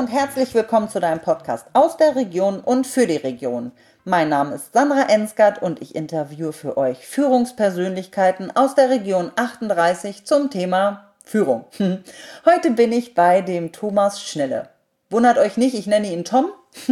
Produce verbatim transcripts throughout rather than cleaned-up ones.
und herzlich willkommen zu deinem Podcast aus der Region und für die Region. Mein Name ist Sandra Ensgard und ich interviewe für euch Führungspersönlichkeiten aus der Region achtunddreißig zum Thema Führung. Heute bin ich bei dem Thomas Schnelle. Wundert euch nicht, ich nenne ihn Tom.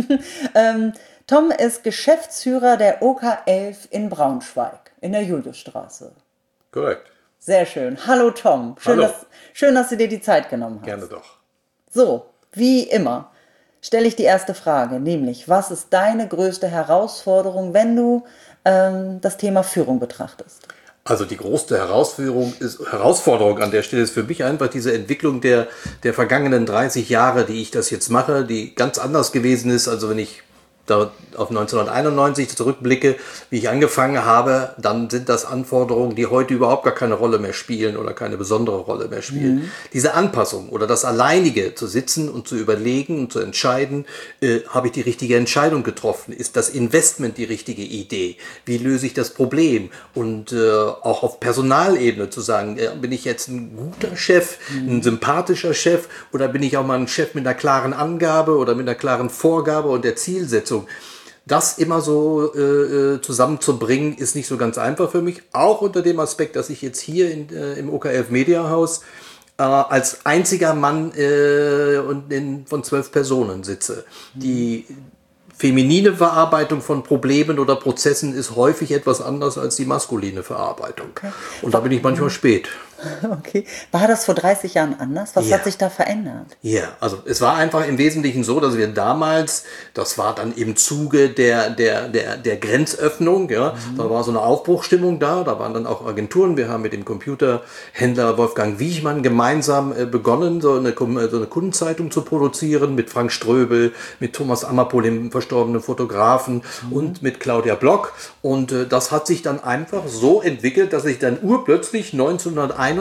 ähm, Tom ist Geschäftsführer der O K elf in Braunschweig, in der Juliusstraße. Korrekt. Sehr schön. Hallo Tom. Schön, Hallo. Dass, schön, dass du dir die Zeit genommen hast. Gerne doch. So, wie immer stelle ich die erste Frage, nämlich, was ist deine größte Herausforderung, wenn du ähm, das Thema Führung betrachtest? Also die größte Herausforderung ist, Herausforderung an der Stelle ist für mich einfach diese Entwicklung der, der vergangenen dreißig Jahre, die ich das jetzt mache, die ganz anders gewesen ist. Also wenn ich da auf neunzehnhunderteinundneunzig zurückblicke, wie ich angefangen habe, dann sind das Anforderungen, die heute überhaupt gar keine Rolle mehr spielen oder keine besondere Rolle mehr spielen. Mhm. Diese Anpassung oder das Alleinige zu sitzen und zu überlegen und zu entscheiden, äh, habe ich die richtige Entscheidung getroffen? Ist das Investment die richtige Idee? Wie löse ich das Problem? Und äh, auch auf Personalebene zu sagen, äh, bin ich jetzt ein guter Chef, mhm. ein sympathischer Chef oder bin ich auch mal ein Chef mit einer klaren Angabe oder mit einer klaren Vorgabe und der Zielsetzung? Das immer so äh, zusammenzubringen, ist nicht so ganz einfach für mich. Auch unter dem Aspekt, dass ich jetzt hier in, äh, im O K elf Media Haus äh, als einziger Mann äh, und in, von zwölf Personen sitze. Die feminine Verarbeitung von Problemen oder Prozessen ist häufig etwas anders als die maskuline Verarbeitung. Okay. Und da bin ich manchmal spät. Okay. War das vor dreißig Jahren anders? Was ja. hat sich da verändert? Ja, also es war einfach im Wesentlichen so, dass wir damals, das war dann im Zuge der, der, der, der Grenzöffnung, ja, mhm. da war so eine Aufbruchsstimmung da, da waren dann auch Agenturen. Wir haben mit dem Computerhändler Wolfgang Wiechmann gemeinsam äh, begonnen, so eine, so eine Kundenzeitung zu produzieren, mit Frank Ströbel, mit Thomas Ammerpohl, dem verstorbenen Fotografen, mhm. und mit Claudia Block. Und äh, das hat sich dann einfach so entwickelt, dass ich dann urplötzlich neunzehnhunderteinundsechzig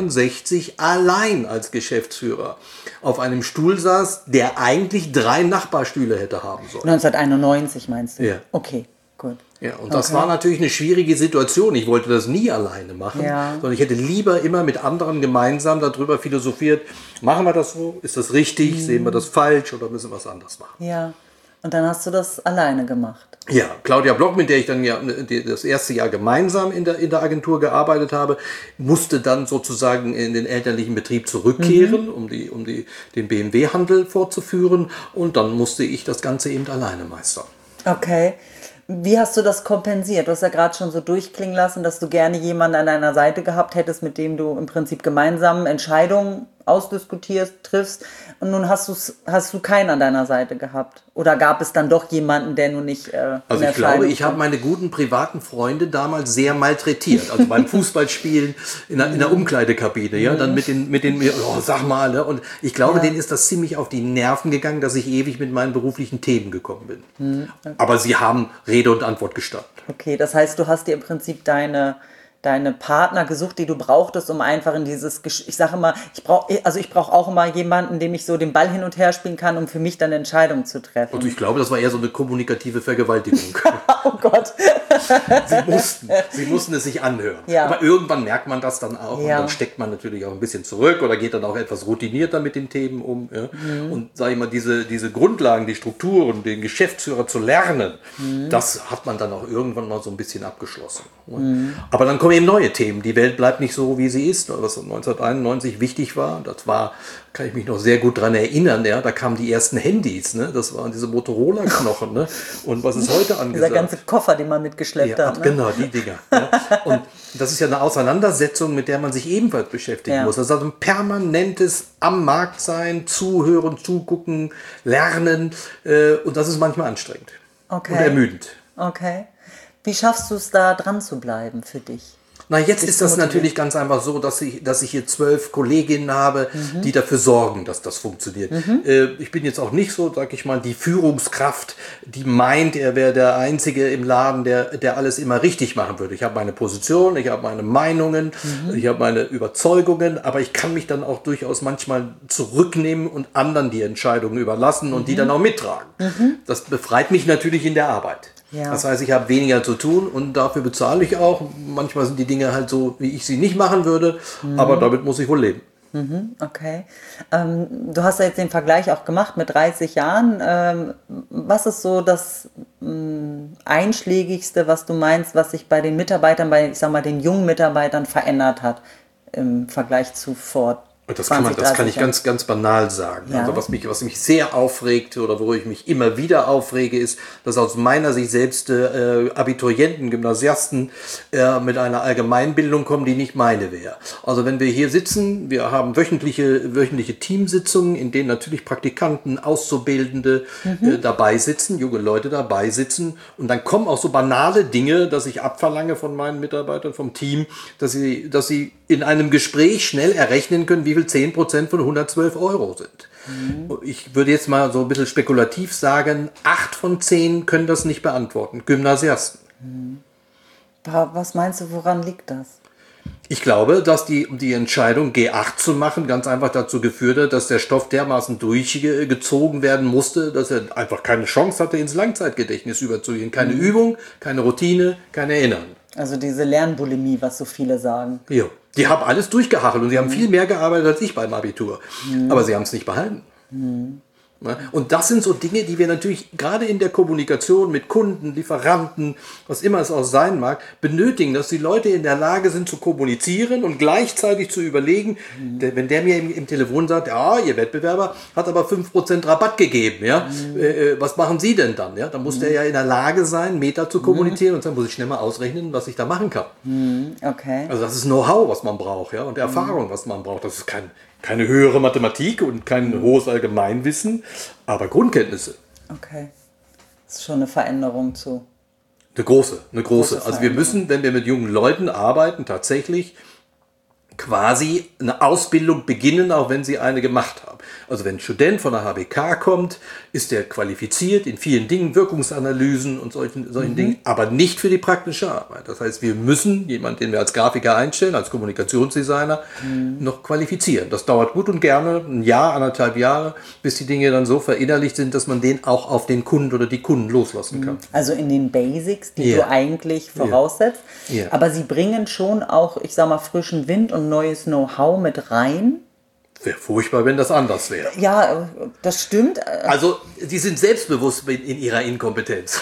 allein als Geschäftsführer auf einem Stuhl saß, der eigentlich drei Nachbarstühle hätte haben sollen. neunzehnhunderteinundneunzig meinst du? Ja. Okay, gut. Ja, und das okay. war natürlich eine schwierige Situation. Ich wollte das nie alleine machen, ja. sondern ich hätte lieber immer mit anderen gemeinsam darüber philosophiert, machen wir das so, ist das richtig, mhm. sehen wir das falsch oder müssen wir was anderes machen? Ja, und dann hast du das alleine gemacht. Ja, Claudia Block, mit der ich dann ja das erste Jahr gemeinsam in der, in der Agentur gearbeitet habe, musste dann sozusagen in den elterlichen Betrieb zurückkehren, mhm. um, die, um die, den B M W-Handel fortzuführen. Und dann musste ich das Ganze eben alleine meistern. Okay. Wie hast du das kompensiert? Du hast ja gerade schon so durchklingen lassen, dass du gerne jemanden an deiner Seite gehabt hättest, mit dem du im Prinzip gemeinsam Entscheidungen ausdiskutierst, triffst. Und nun hast, du's, hast du keinen an deiner Seite gehabt. Oder gab es dann doch jemanden, der nun nicht äh, Also ich glaube, ich habe meine guten privaten Freunde damals sehr malträtiert. Also beim Fußballspielen in der, in der Umkleidekabine, ja, dann mit den, mit den, oh, sag mal, ne? Und ich glaube, ja. denen ist das ziemlich auf die Nerven gegangen, dass ich ewig mit meinen beruflichen Themen gekommen bin. Mhm. Okay. Aber sie haben Rede und Antwort gestanden. Okay, das heißt, du hast dir im Prinzip deine deine Partner gesucht, die du brauchtest, um einfach in dieses, ich sage immer, ich brauche, also ich brauche auch immer jemanden, dem ich so den Ball hin und her spielen kann, um für mich dann Entscheidungen zu treffen. Also ich glaube, das war eher so eine kommunikative Vergewaltigung. Oh Gott. Sie mussten, sie mussten es sich anhören. Ja. Aber irgendwann merkt man das dann auch, ja. und dann steckt man natürlich auch ein bisschen zurück oder geht dann auch etwas routinierter mit den Themen um. Ja. Mhm. Und sage ich mal, diese, diese Grundlagen, die Strukturen, den Geschäftsführer zu lernen, mhm. das hat man dann auch irgendwann mal so ein bisschen abgeschlossen. Mhm. Aber dann kommen eben neue Themen. Die Welt bleibt nicht so, wie sie ist. Was neunzehnhunderteinundneunzig wichtig war, das war, kann ich mich noch sehr gut dran erinnern, ja, da kamen die ersten Handys, ne? Das waren diese Motorola-Knochen. Ne? Und was ist heute angesagt? Dieser ganze Koffer, den man mitgeschleppt ja, hat. Ne? Genau, die Dinger. Ja? Und das ist ja eine Auseinandersetzung, mit der man sich ebenfalls beschäftigen ja. muss. Das ist also ein permanentes am Markt sein, zuhören, zugucken, lernen. Äh, und das ist manchmal anstrengend okay. und ermüdend. Okay. Wie schaffst du es da dran zu bleiben für dich? Na, jetzt ist das natürlich ganz einfach so, dass ich, dass ich hier zwölf Kolleginnen habe, mhm. die dafür sorgen, dass das funktioniert. Mhm. Äh, ich bin jetzt auch nicht so, sag ich mal, die Führungskraft, die meint, er wäre der Einzige im Laden, der, der alles immer richtig machen würde. Ich habe meine Position, ich habe meine Meinungen, mhm. ich habe meine Überzeugungen, aber ich kann mich dann auch durchaus manchmal zurücknehmen und anderen die Entscheidungen überlassen mhm. und die dann auch mittragen. Mhm. Das befreit mich natürlich in der Arbeit. Ja. Das heißt, ich habe weniger zu tun und dafür bezahle ich auch. Manchmal sind die Dinge halt so, wie ich sie nicht machen würde, mhm. aber damit muss ich wohl leben. Mhm, okay. Ähm, du hast ja jetzt den Vergleich auch gemacht mit dreißig Jahren. Ähm, was ist so das mh, Einschlägigste, was du meinst, was sich bei den Mitarbeitern, bei, ich sag mal, den jungen Mitarbeitern verändert hat im Vergleich zu vor Das kann, man, zwanzig, das kann dreißig ich ganz, ganz banal sagen. Ja. Also was mich, was mich sehr aufregt oder wo ich mich immer wieder aufrege, ist, dass aus meiner Sicht selbst äh, Abiturienten, Gymnasiasten äh, mit einer Allgemeinbildung kommen, die nicht meine wäre. Also wenn wir hier sitzen, wir haben wöchentliche, wöchentliche Teamsitzungen, in denen natürlich Praktikanten, Auszubildende mhm. äh, dabei sitzen, junge Leute dabei sitzen, und dann kommen auch so banale Dinge, dass ich abverlange von meinen Mitarbeitern, vom Team, dass sie, dass sie in einem Gespräch schnell errechnen können, wie viel zehn Prozent von hundertzwölf Euro sind. Mhm. Ich würde jetzt mal so ein bisschen spekulativ sagen, acht von zehn können das nicht beantworten. Gymnasiasten. Mhm. Was meinst du, woran liegt das? Ich glaube, dass die, die Entscheidung, G acht zu machen, ganz einfach dazu geführt hat, dass der Stoff dermaßen durchgezogen werden musste, dass er einfach keine Chance hatte, ins Langzeitgedächtnis überzugehen. Keine mhm. Übung, keine Routine, kein Erinnern. Also diese Lernbulimie, was so viele sagen. Ja. Die haben alles durchgehachelt und sie haben viel mehr gearbeitet als ich beim Abitur. Mhm. Aber sie haben es nicht behalten. Mhm. Und das sind so Dinge, die wir natürlich gerade in der Kommunikation mit Kunden, Lieferanten, was immer es auch sein mag, benötigen, dass die Leute in der Lage sind zu kommunizieren und gleichzeitig zu überlegen, mhm. der, wenn der mir im, im Telefon sagt, ja, Ihr Wettbewerber hat aber fünf Prozent Rabatt gegeben, ja, mhm. äh, was machen Sie denn dann? Ja, dann muss mhm. der ja in der Lage sein, Meta zu kommunizieren, mhm. und dann muss ich schnell mal ausrechnen, was ich da machen kann. Mhm. Okay. Also das ist Know-how, was man braucht, ja, und Erfahrung, was man braucht. Das ist kein Keine höhere Mathematik und kein mhm. hohes Allgemeinwissen, aber Grundkenntnisse. Okay. Das ist schon eine Veränderung zu. Eine große, eine große. große also wir müssen, wenn wir mit jungen Leuten arbeiten, tatsächlich quasi eine Ausbildung beginnen, auch wenn sie eine gemacht haben. Also wenn ein Student von der H B K kommt, ist er qualifiziert in vielen Dingen, Wirkungsanalysen und solchen, solchen mhm. Dingen, aber nicht für die praktische Arbeit. Das heißt, wir müssen jemanden, den wir als Grafiker einstellen, als Kommunikationsdesigner, mhm. noch qualifizieren. Das dauert gut und gerne ein Jahr, anderthalb Jahre, bis die Dinge dann so verinnerlicht sind, dass man den auch auf den Kunden oder die Kunden loslassen kann. Also in den Basics, die yeah. du eigentlich voraussetzt. Yeah. Aber sie bringen schon auch, ich sag mal, frischen Wind und neues Know-how mit rein. Wäre furchtbar, wenn das anders wäre. Ja, das stimmt. Also, sie sind selbstbewusst in, in ihrer Inkompetenz.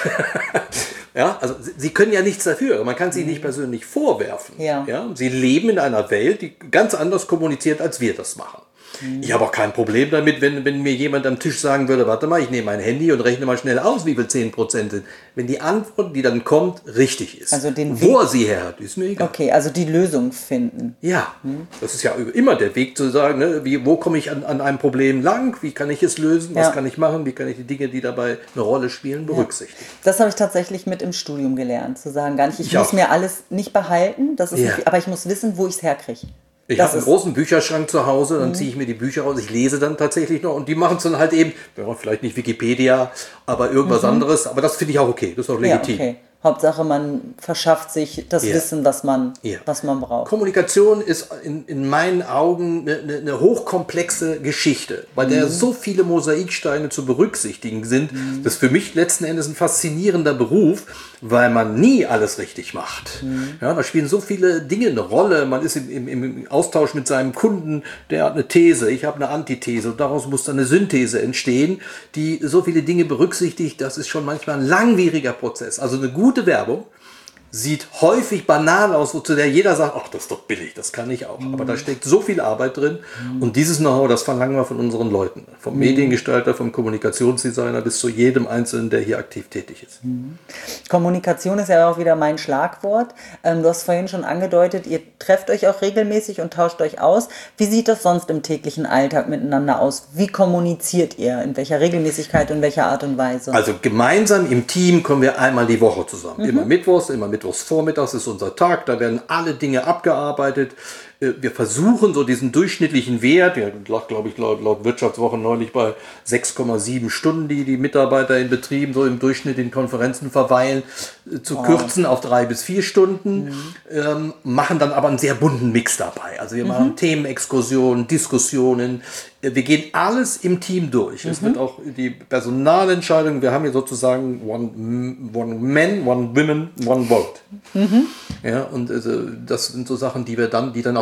Ja, also sie können ja nichts dafür. Man kann sie nicht persönlich vorwerfen. Ja. Ja, sie leben in einer Welt, die ganz anders kommuniziert, als wir das machen. Ich habe auch kein Problem damit, wenn, wenn mir jemand am Tisch sagen würde, warte mal, ich nehme mein Handy und rechne mal schnell aus, wie viel zehn Prozent sind. Wenn die Antwort, die dann kommt, richtig ist. Also den Wo Weg, er sie her hat, ist mir egal. Okay, also die Lösung finden. Ja, hm. das ist ja immer der Weg zu sagen, ne, wie, wo komme ich an, an einem Problem lang, wie kann ich es lösen, was ja. kann ich machen, wie kann ich die Dinge, die dabei eine Rolle spielen, berücksichtigen. Ja. Das habe ich tatsächlich mit im Studium gelernt, zu sagen, gar nicht, ich, ich muss auch. mir alles nicht behalten, das ist ja. nicht, aber ich muss wissen, wo ich es herkriege. Ich habe einen großen Bücherschrank zu Hause, dann mhm. ziehe ich mir die Bücher raus, ich lese dann tatsächlich noch und die machen es dann halt eben, ja, vielleicht nicht Wikipedia, aber irgendwas mhm. anderes, aber das finde ich auch okay, das ist auch legitim. Ja, okay. Hauptsache, man verschafft sich das yeah. Wissen, was man, yeah. was man braucht. Kommunikation ist in, in meinen Augen eine, eine hochkomplexe Geschichte, bei der mhm. so viele Mosaiksteine zu berücksichtigen sind. Mhm. Das ist für mich letzten Endes ein faszinierender Beruf, weil man nie alles richtig macht. Mhm. Ja, da spielen so viele Dinge eine Rolle. Man ist im, im, im Austausch mit seinem Kunden, der hat eine These, ich habe eine Antithese und daraus muss dann eine Synthese entstehen, die so viele Dinge berücksichtigt. Das ist schon manchmal ein langwieriger Prozess. Also eine gute Gute Werbung sieht häufig banal aus, wozu der jeder sagt, ach, das ist doch billig, das kann ich auch. Aber da steckt so viel Arbeit drin und dieses Know-how, das verlangen wir von unseren Leuten. Vom Mediengestalter, vom Kommunikationsdesigner bis zu jedem Einzelnen, der hier aktiv tätig ist. Kommunikation ist ja auch wieder mein Schlagwort. Du hast vorhin schon angedeutet, ihr trefft euch auch regelmäßig und tauscht euch aus. Wie sieht das sonst im täglichen Alltag miteinander aus? Wie kommuniziert ihr? In welcher Regelmäßigkeit und in welcher Art und Weise? Also gemeinsam im Team kommen wir einmal die Woche zusammen. Mhm. Immer mittwochs, immer mittwochs. Mittwochsvormittags ist unser Tag, da werden alle Dinge abgearbeitet. Wir versuchen so diesen durchschnittlichen Wert, der lag, glaube ich, laut, laut Wirtschaftswoche neulich bei sechs Komma sieben Stunden, die die Mitarbeiter in Betrieben so im Durchschnitt in Konferenzen verweilen, zu oh. kürzen auf drei bis vier Stunden, mhm. ähm, machen dann aber einen sehr bunten Mix dabei. Also wir mhm. machen Themenexkursionen, Diskussionen, wir gehen alles im Team durch. Mhm. Es wird auch die Personalentscheidung, wir haben hier sozusagen one, one man, one women, one vote. Mhm. Ja, und also das sind so Sachen, die wir dann, die dann auch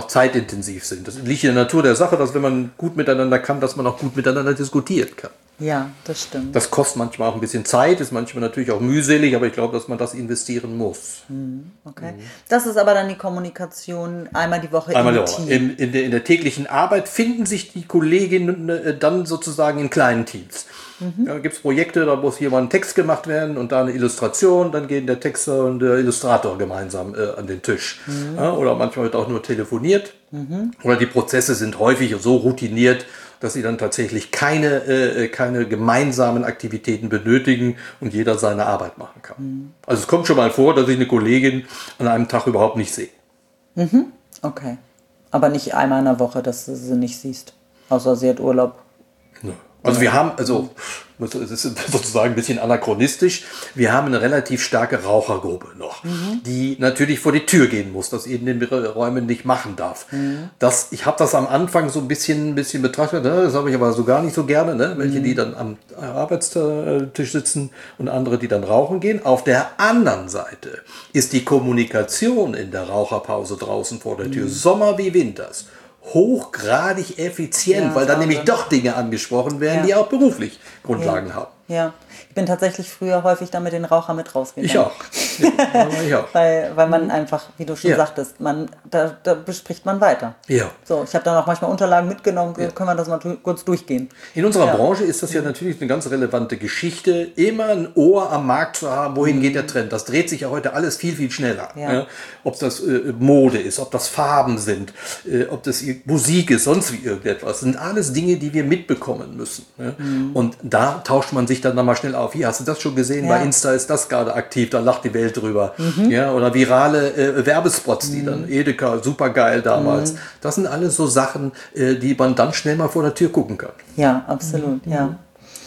auch zeitintensiv sind. Das liegt in der Natur der Sache, dass wenn man gut miteinander kann, dass man auch gut miteinander diskutieren kann. Ja, das stimmt. Das kostet manchmal auch ein bisschen Zeit, ist manchmal natürlich auch mühselig, aber ich glaube, dass man das investieren muss. Okay. Das ist aber dann die Kommunikation einmal die Woche Einmal im die Woche. Team. In, in, der, in der täglichen Arbeit finden sich die Kolleginnen äh, dann sozusagen in kleinen Teams. Mhm. Da gibt es Projekte, da muss hier mal ein Text gemacht werden und da eine Illustration, dann gehen der Texter und der Illustrator gemeinsam äh, an den Tisch. Mhm. Ja, oder manchmal wird auch nur telefoniert. Mhm. Oder die Prozesse sind häufig so routiniert, dass sie dann tatsächlich keine, äh, keine gemeinsamen Aktivitäten benötigen und jeder seine Arbeit machen kann. Mhm. Also es kommt schon mal vor, dass ich eine Kollegin an einem Tag überhaupt nicht sehe. Mhm. Okay. Aber nicht einmal in der Woche, dass du sie nicht siehst. Außer sie hat Urlaub. Ja. Also wir haben, also es ist sozusagen ein bisschen anachronistisch, wir haben eine relativ starke Rauchergruppe noch, mhm. die natürlich vor die Tür gehen muss, das in den Räumen nicht machen darf. Mhm. Das, ich habe das am Anfang so ein bisschen, ein bisschen betrachtet, ne? Das habe ich aber so gar nicht so gerne, ne? Welche, mhm. die dann am Arbeitstisch sitzen und andere, die dann rauchen gehen. Auf der anderen Seite ist die Kommunikation in der Raucherpause draußen vor der Tür, mhm. Sommer wie Winters, hochgradig effizient, ja, weil dann nämlich doch Dinge angesprochen werden, ja. die auch beruflich Grundlagen ja. haben. Ja, ich bin tatsächlich früher häufig da mit den Rauchern mit rausgegangen. Ich auch. Ja, ich auch. weil, weil man einfach, wie du schon ja. sagtest, man, da, da bespricht man weiter. Ja. So, ich habe dann auch manchmal Unterlagen mitgenommen, ja. können wir das mal kurz durchgehen. In unserer ja. Branche ist das ja natürlich eine ganz relevante Geschichte, immer ein Ohr am Markt zu haben, wohin mhm. geht der Trend. Das dreht sich ja heute alles viel, viel schneller. Ja. Ja. Ob das äh, Mode ist, ob das Farben sind, äh, ob das Musik ist, sonst wie irgendetwas. Das sind alles Dinge, die wir mitbekommen müssen. Ja. Mhm. Und da tauscht man sich dann nochmal schnell auf. Hier, hast du das schon gesehen? Ja. Bei Insta ist das gerade aktiv, da lacht die Welt drüber. Mhm. Ja, oder virale äh, Werbespots, die mhm. dann Edeka, super geil damals. Mhm. Das sind alles so Sachen, äh, die man dann schnell mal vor der Tür gucken kann. Ja, absolut, mhm. ja.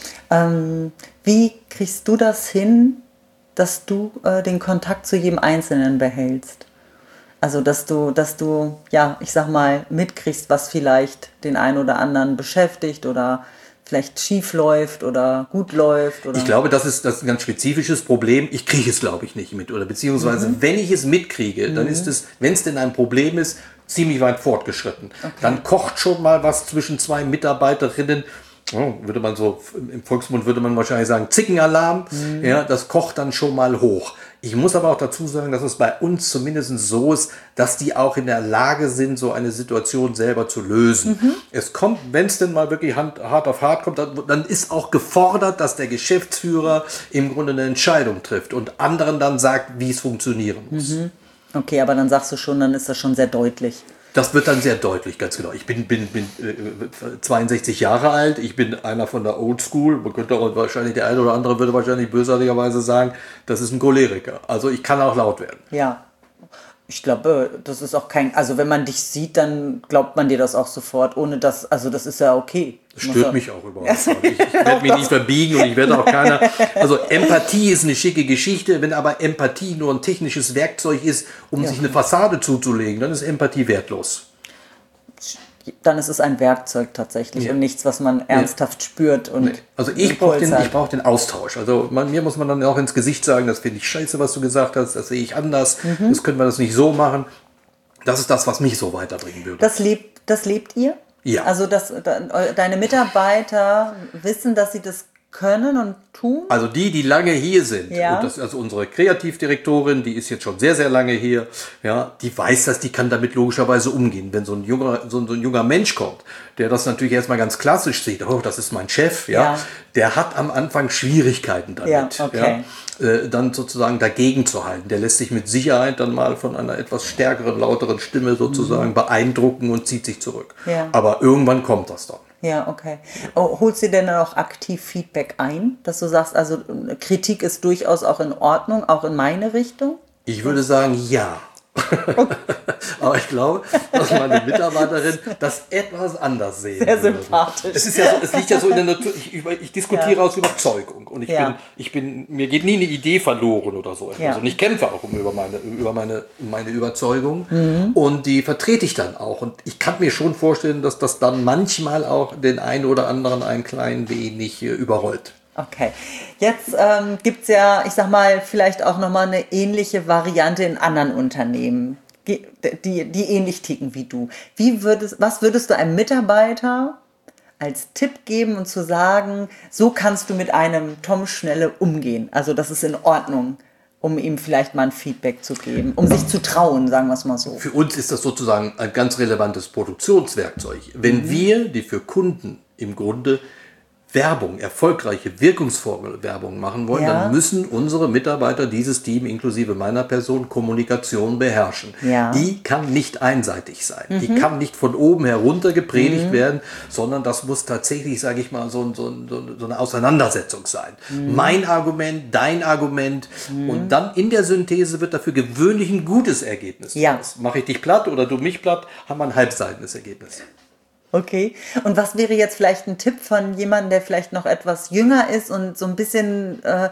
Ähm, wie kriegst du das hin, dass du äh, den Kontakt zu jedem Einzelnen behältst? Also, dass du, dass du, ja, ich sag mal, mitkriegst, was vielleicht den einen oder anderen beschäftigt oder vielleicht schief läuft oder gut läuft. Oder? Ich glaube, das ist, das ist ein ganz spezifisches Problem. Ich kriege es, glaube ich, nicht mit. Oder beziehungsweise, mhm. wenn ich es mitkriege, mhm. dann ist es, wenn es denn ein Problem ist, ziemlich weit fortgeschritten. Okay. Dann kocht schon mal was zwischen zwei Mitarbeiterinnen. Oh, würde man so, im Volksmund würde man wahrscheinlich sagen, Zickenalarm. Mhm. Ja, das kocht dann schon mal hoch. Ich muss aber auch dazu sagen, dass es bei uns zumindest so ist, dass die auch in der Lage sind, so eine Situation selber zu lösen. Mhm. Es kommt, wenn es denn mal wirklich Hand, hart auf hart kommt, dann, dann ist auch gefordert, dass der Geschäftsführer im Grunde eine Entscheidung trifft und anderen dann sagt, wie es funktionieren muss. Mhm. Okay, aber dann sagst du schon, dann ist das schon sehr deutlich. Das wird dann sehr deutlich, ganz genau. Ich bin, bin, bin äh, zweiundsechzig Jahre alt, ich bin einer von der Old School. Man könnte auch wahrscheinlich, der eine oder andere würde wahrscheinlich bösartigerweise sagen, das ist ein Choleriker. Also ich kann auch laut werden. Ja, ich glaube, das ist auch kein, also wenn man dich sieht, dann glaubt man dir das auch sofort, ohne dass, also das ist ja okay. Das stört auch mich auch überhaupt nicht. Ich, ich werde mich nicht verbiegen und ich werde auch keiner, also Empathie ist eine schicke Geschichte, wenn aber Empathie nur ein technisches Werkzeug ist, um ja. sich eine Fassade zuzulegen, dann ist Empathie wertlos. Dann ist es ein Werkzeug tatsächlich ja. und nichts, was man ernsthaft ja. spürt. Und nee. Also ich brauche den, ich brauch den Austausch. Also man, mir muss man dann auch ins Gesicht sagen, das finde ich scheiße, was du gesagt hast, das sehe ich anders, mhm. das können wir das nicht so machen. Das ist das, was mich so weiterbringen würde. Das lebt, das lebt ihr? Ja. Also dass deine Mitarbeiter wissen, dass sie das können und tun? Also die, die lange hier sind, ja. und das ist also unsere Kreativdirektorin, die ist jetzt schon sehr, sehr lange hier, ja, die weiß das, die kann damit logischerweise umgehen. Wenn so ein junger, so ein, so ein junger Mensch kommt, der das natürlich erstmal ganz klassisch sieht, oh, das ist mein Chef, ja, ja. der hat am Anfang Schwierigkeiten damit, ja, okay. ja, äh, dann sozusagen dagegen zu halten. Der lässt sich mit Sicherheit dann mal von einer etwas stärkeren, lauteren Stimme sozusagen mhm. beeindrucken und zieht sich zurück. Ja. Aber irgendwann kommt das dann. Ja, okay. Oh, holst du denn dann auch aktiv Feedback ein, dass du sagst, also Kritik ist durchaus auch in Ordnung, auch in meine Richtung? Ich würde sagen, ja. Okay. Aber ich glaube, dass meine Mitarbeiterin das etwas anders sehen Sehr würde. sympathisch. Es ist ja so, es liegt ja so in der Natur. Ich, ich diskutiere ja. aus Überzeugung und ich ja. bin, ich bin, mir geht nie eine Idee verloren oder so etwas. Ja. Und ich kämpfe auch um über meine, über meine, meine Überzeugung mhm. und die vertrete ich dann auch. Und ich kann mir schon vorstellen, dass das dann manchmal auch den einen oder anderen ein klein wenig überrollt. Okay, jetzt ähm, gibt es ja, ich sag mal, vielleicht auch nochmal eine ähnliche Variante in anderen Unternehmen. die, die ähnlich ticken wie du. Wie würdest, was würdest du einem Mitarbeiter als Tipp geben und zu sagen, so kannst du mit einem Tom Schnelle umgehen? Also das ist in Ordnung, um ihm vielleicht mal ein Feedback zu geben, um sich zu trauen, sagen wir es mal so. Für uns ist das sozusagen ein ganz relevantes Produktionswerkzeug. Wenn mhm. wir, die für Kunden im Grunde Werbung, erfolgreiche, wirkungsvolle Werbung machen wollen, ja. dann müssen unsere Mitarbeiter, dieses Team inklusive meiner Person, Kommunikation beherrschen. Ja. Die kann nicht einseitig sein. Mhm. Die kann nicht von oben herunter gepredigt mhm. werden, sondern das muss tatsächlich, sage ich mal, so, so, so eine Auseinandersetzung sein. Mhm. Mein Argument, dein Argument mhm. und dann in der Synthese wird dafür gewöhnlich ein gutes Ergebnis. Ja. Mache ich dich platt oder du mich platt, haben wir ein halbseitiges Ergebnis. Okay. Und was wäre jetzt vielleicht ein Tipp von jemandem, der vielleicht noch etwas jünger ist und so ein bisschen, äh,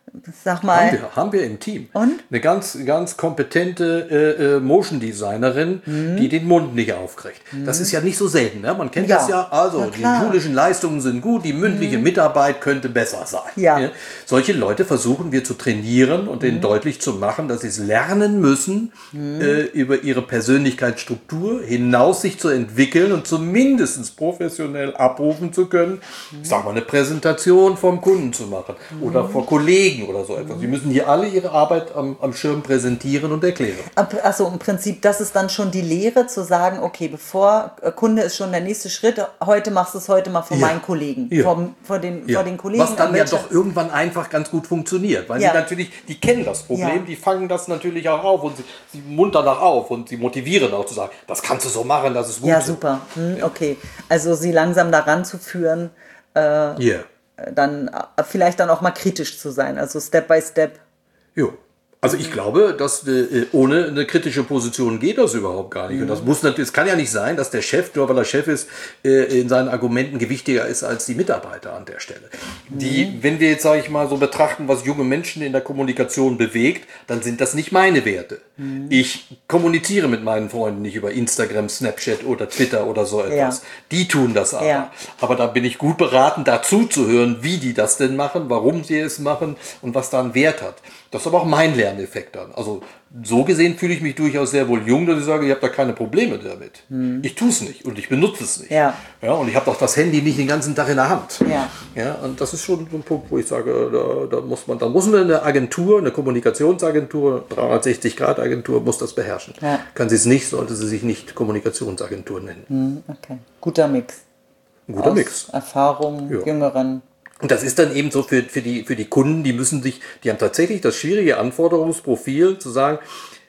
sag mal... Haben wir, haben wir im Team. Und? Eine ganz, ganz kompetente äh, äh, Motion Designerin, mhm. die den Mund nicht aufkriegt. Mhm. Das ist ja nicht so selten. Ne? Man kennt ja. das ja. Also, die schulischen Leistungen sind gut, die mündliche mhm. Mitarbeit könnte besser sein. Ja. Ja? Solche Leute versuchen wir zu trainieren und denen mhm. deutlich zu machen, dass sie es lernen müssen, mhm. äh, über ihre Persönlichkeitsstruktur hinaus sich zu entwickeln und zumindest professionell abrufen zu können, mhm. ich sag mal, eine Präsentation vom Kunden zu machen mhm. oder vor Kollegen oder so etwas. Sie müssen hier alle ihre Arbeit am, am Schirm präsentieren und erklären. Also im Prinzip, das ist dann schon die Lehre, zu sagen, okay, bevor Kunde ist schon der nächste Schritt, heute machst du es heute mal vor ja. meinen Kollegen, ja. vor, vor, den, ja. vor den Kollegen. Was dann ja doch irgendwann einfach ganz gut funktioniert, weil ja. sie natürlich, die kennen das Problem, ja. die fangen das natürlich auch auf und sie, sie muntern auch auf und sie motivieren auch zu sagen, das kannst du so machen, das ist gut. Ja, super. Hm, okay. Also sie langsam daran zu führen, äh, yeah. dann vielleicht dann auch mal kritisch zu sein, also Step by Step. Jo. Also ich glaube, dass äh, ohne eine kritische Position geht das überhaupt gar nicht. Mhm. Und das muss natürlich, es kann ja nicht sein, dass der Chef, nur weil er Chef ist, äh, in seinen Argumenten gewichtiger ist als die Mitarbeiter an der Stelle. Mhm. Die, wenn wir jetzt, sage ich mal, so betrachten, was junge Menschen in der Kommunikation bewegt, dann sind das nicht meine Werte. Mhm. Ich kommuniziere mit meinen Freunden nicht über Instagram, Snapchat oder Twitter oder so etwas. Ja. Die tun das aber. Ja. Aber da bin ich gut beraten, dazu zu hören, wie die das denn machen, warum sie es machen und was da einen Wert hat. Das ist aber auch mein Lerneffekt dann. Also so gesehen fühle ich mich durchaus sehr wohl jung, dass ich sage, ich habe da keine Probleme damit. Hm. Ich tue es nicht und ich benutze es nicht. Ja. Ja, und ich habe auch das Handy nicht den ganzen Tag in der Hand. Ja. Ja, und das ist schon so ein Punkt, wo ich sage, da, da muss man, da muss man eine Agentur, eine Kommunikationsagentur, dreihundertsechzig Grad Agentur muss das beherrschen. Ja. Kann sie es nicht, sollte sie sich nicht Kommunikationsagentur nennen. Hm, okay, guter Mix. Ein guter Aus Mix. Erfahrung, ja. Jüngeren. Und das ist dann eben so für, für, die, für die Kunden, die müssen sich, die haben tatsächlich das schwierige Anforderungsprofil zu sagen,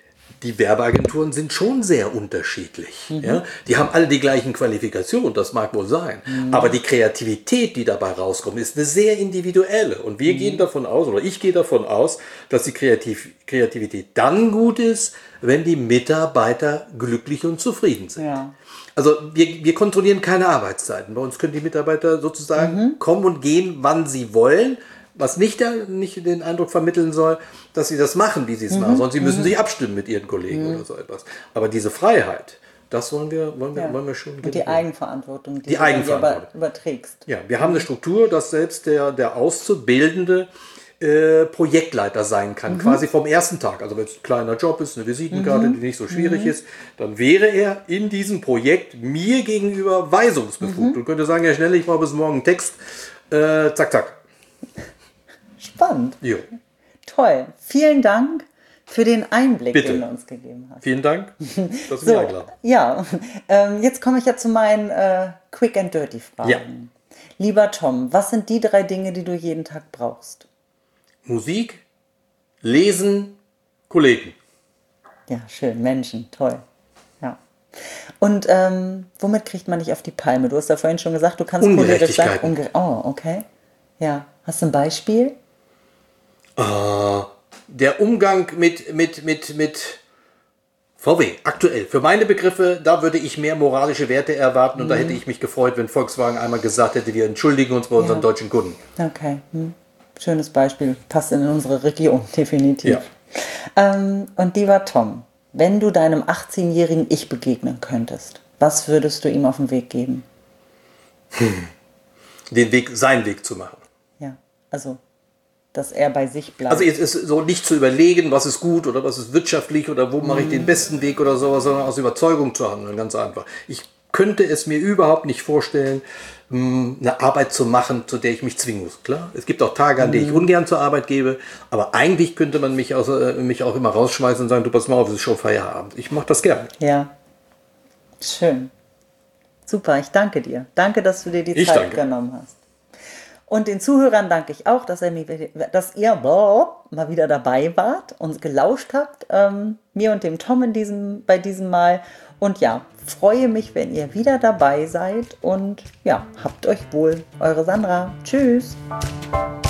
die Werbeagenturen sind schon sehr unterschiedlich. Mhm. Ja? Die haben alle die gleichen Qualifikationen, das mag wohl sein. Mhm. Aber die Kreativität, die dabei rauskommt, ist eine sehr individuelle. Und wir mhm. gehen davon aus, oder ich gehe davon aus, dass die Kreativ- Kreativität dann gut ist, wenn die Mitarbeiter glücklich und zufrieden sind. Ja. Also wir, wir kontrollieren keine Arbeitszeiten. Bei uns können die Mitarbeiter sozusagen mhm. kommen und gehen, wann sie wollen, was nicht, der, nicht den Eindruck vermitteln soll, dass sie das machen, wie sie es mhm. machen, sondern sie müssen mhm. sich abstimmen mit ihren Kollegen mhm. oder so etwas. Aber diese Freiheit, das wollen wir, wollen wir, ja. wollen wir schon. Und die Eigenverantwortung, die, die du Eigenverantwortung. Über, überträgst. Ja, wir haben eine Struktur, dass selbst der, der Auszubildende Äh, Projektleiter sein kann, mhm. quasi vom ersten Tag. Also wenn es ein kleiner Job ist, eine Visitenkarte, mhm. die nicht so schwierig mhm. ist, dann wäre er in diesem Projekt mir gegenüber weisungsbefugt mhm. und könnte sagen, ja schnell, ich brauche bis morgen einen Text, äh, zack, zack. Spannend. Jo. Toll. Vielen Dank für den Einblick, Bitte. den du uns gegeben hast. Vielen Dank, dass du so, mich eingeladen hast. Ja, ähm, jetzt komme ich ja zu meinen äh, Quick and Dirty Fragen. Ja. Lieber Tom, was sind die drei Dinge, die du jeden Tag brauchst? Musik, Lesen, Kollegen. Ja, schön. Menschen. Toll. Ja. Und ähm, womit kriegt man dich auf die Palme? Du hast ja vorhin schon gesagt, du kannst cholerisch sein. Unge- oh, okay. Ja. Hast du ein Beispiel? Uh, der Umgang mit, mit, mit, mit V W, aktuell. Für meine Begriffe, da würde ich mehr moralische Werte erwarten und mhm. da hätte ich mich gefreut, wenn Volkswagen einmal gesagt hätte, wir entschuldigen uns bei unseren ja. deutschen Kunden. Okay. Hm. Schönes Beispiel, passt in unsere Region, definitiv. Ja. Ähm, und lieber Tom, wenn du deinem achtzehnjährigen Ich begegnen könntest, was würdest du ihm auf den Weg geben? Hm. Den Weg, seinen Weg zu machen. Ja, also dass er bei sich bleibt. Also es ist so nicht zu überlegen, was ist gut oder was ist wirtschaftlich oder wo mache ich den besten Weg oder sowas, sondern aus Überzeugung zu handeln, ganz einfach. Ich könnte es mir überhaupt nicht vorstellen, eine Arbeit zu machen, zu der ich mich zwingen muss. Klar, es gibt auch Tage, an denen ich ungern zur Arbeit gebe, aber eigentlich könnte man mich, aus, mich auch immer rausschmeißen und sagen, du pass mal auf, es ist schon Feierabend. Ich mache das gerne. Ja, schön. Super, ich danke dir. Danke, dass du dir die Ich Zeit danke. genommen hast. Und den Zuhörern danke ich auch, dass, er mir, dass ihr boah, mal wieder dabei wart und gelauscht habt, ähm, mir und dem Tom in diesem, bei diesem Mal. Und ja, freue mich, wenn ihr wieder dabei seid und ja, habt euch wohl. Eure Sandra. Tschüss.